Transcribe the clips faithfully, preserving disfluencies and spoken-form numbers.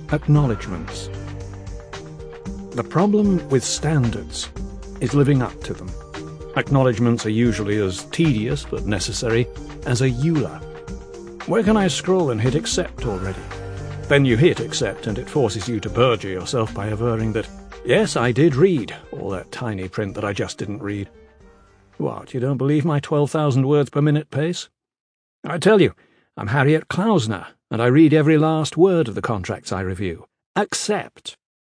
Acknowledgements. The problem with standards is living up to them. Acknowledgements are usually as tedious but necessary as a E U L A. Where can I scroll and hit accept already? Then you hit accept and it forces you to perjure yourself by averring that, yes, I did read all that tiny print that I just didn't read. What, you don't believe my twelve thousand words per minute pace? I tell you, I'm Harriet Klausner, and I read every last word of the contracts I review. Accept.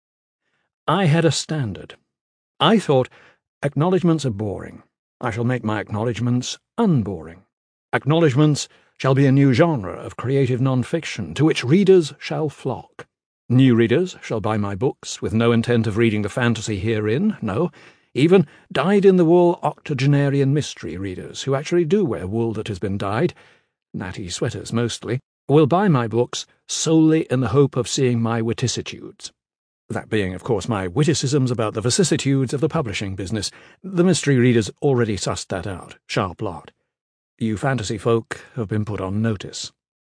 I had a standard. I thought, acknowledgements are boring. I shall make my acknowledgements unboring. Acknowledgements shall be a new genre of creative non-fiction to which readers shall flock. New readers shall buy my books with no intent of reading the fantasy herein, no, even dyed-in-the-wool octogenarian mystery readers who actually do wear wool that has been dyed, natty sweaters mostly, will buy my books solely in the hope of seeing my witticitudes. That being, of course, my witticisms about the vicissitudes of the publishing business. The mystery readers already sussed that out. Sharp lot. You fantasy folk have been put on notice.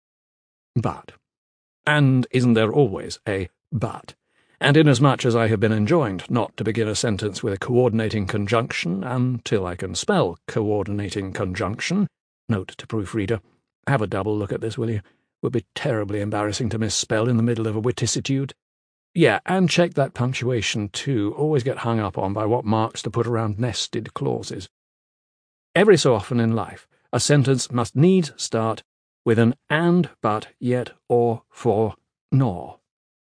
But, and isn't there always a but? And inasmuch as I have been enjoined not to begin a sentence with a coordinating conjunction until I can spell coordinating conjunction, note to proofreader, have a double look at this, will you? Would be terribly embarrassing to misspell in the middle of a witticitude. Yeah, and check that punctuation too. Always get hung up on by what marks to put around nested clauses. Every so often in life, a sentence must needs start with an and, but, yet, or, for, nor.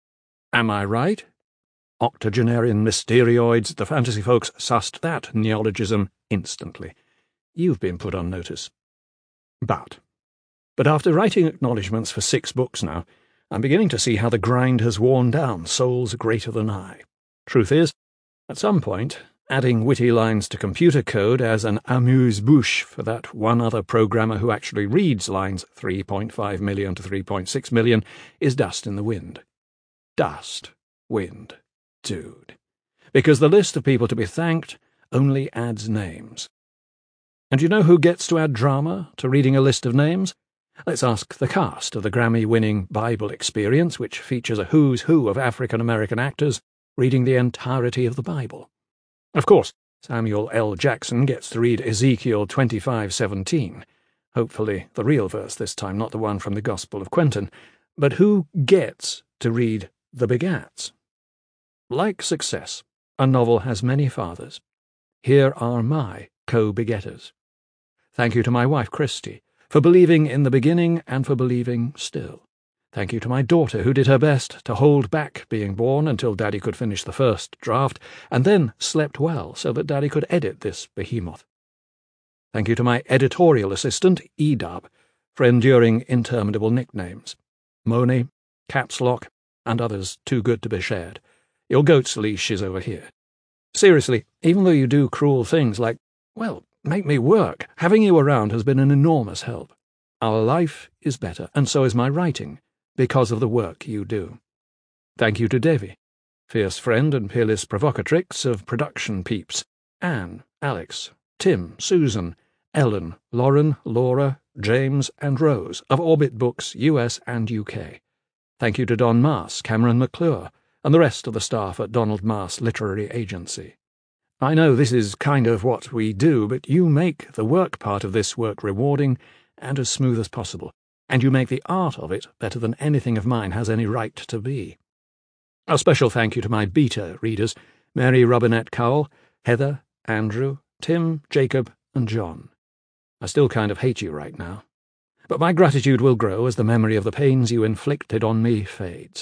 Am I right? Octogenarian mysterioids, the fantasy folks sussed that neologism instantly. You've been put on notice. But, but after writing acknowledgements for six books now, I'm beginning to see how the grind has worn down souls greater than I. Truth is, at some point, adding witty lines to computer code as an amuse-bouche for that one other programmer who actually reads lines three point five million to three point six million is dust in the wind. Dust, wind, dude. Because the list of people to be thanked only adds names. And you know who gets to add drama to reading a list of names? Let's ask the cast of the Grammy-winning Bible Experience, which features a who's who of African-American actors reading the entirety of the Bible. Of course, Samuel L. Jackson gets to read Ezekiel twenty-five seventeen, hopefully the real verse this time, not the one from the Gospel of Quentin. But who gets to read The Begats? Like success, a novel has many fathers. Here are my co-begetters. Thank you to my wife, Christy, for believing in the beginning and for believing still. Thank you to my daughter, who did her best to hold back being born until Daddy could finish the first draft, and then slept well so that Daddy could edit this behemoth. Thank you to my editorial assistant, E-Dub, for enduring interminable nicknames. Moni, Caps Lock, and others too good to be shared. Your goat's leash is over here. Seriously, even though you do cruel things like, well, make me work, having you around has been an enormous help. Our life is better, and so is my writing, because of the work you do. Thank you to Davy, fierce friend and peerless provocatrix of production peeps, Anne, Alex, Tim, Susan, Ellen, Lauren, Laura, James, and Rose of Orbit Books, U S and U K. Thank you to Don Maas, Cameron McClure, and the rest of the staff at Donald Maas Literary Agency. I know this is kind of what we do, but you make the work part of this work rewarding and as smooth as possible, and you make the art of it better than anything of mine has any right to be. A special thank you to my beta readers, Mary Robinette Cowell, Heather, Andrew, Tim, Jacob, and John. I still kind of hate you right now, but my gratitude will grow as the memory of the pains you inflicted on me fades.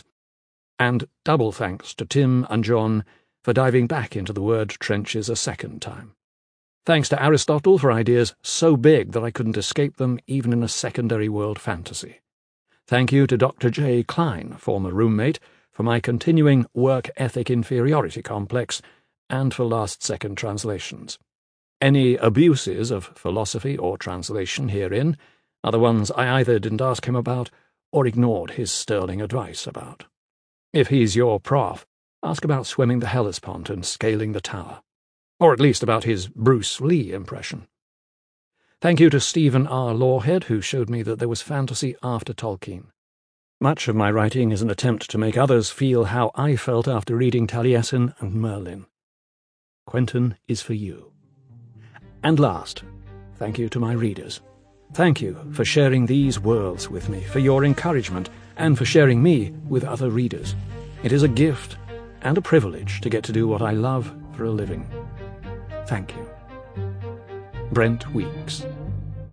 And double thanks to Tim and John for diving back into the word trenches a second time. Thanks to Aristotle for ideas so big that I couldn't escape them even in a secondary world fantasy. Thank you to Doctor J. Klein, former roommate, for my continuing work ethic inferiority complex, and for last-second translations. Any abuses of philosophy or translation herein are the ones I either didn't ask him about or ignored his sterling advice about. If he's your prof, ask about swimming the Hellespont and scaling the tower. Or at least about his Bruce Lee impression. Thank you to Stephen R. Lawhead, who showed me that there was fantasy after Tolkien. Much of my writing is an attempt to make others feel how I felt after reading Taliesin and Merlin. Quentin is for you. And last, thank you to my readers. Thank you for sharing these worlds with me, for your encouragement, and for sharing me with other readers. It is a gift and a privilege to get to do what I love for a living. Thank you. Brent Weeks.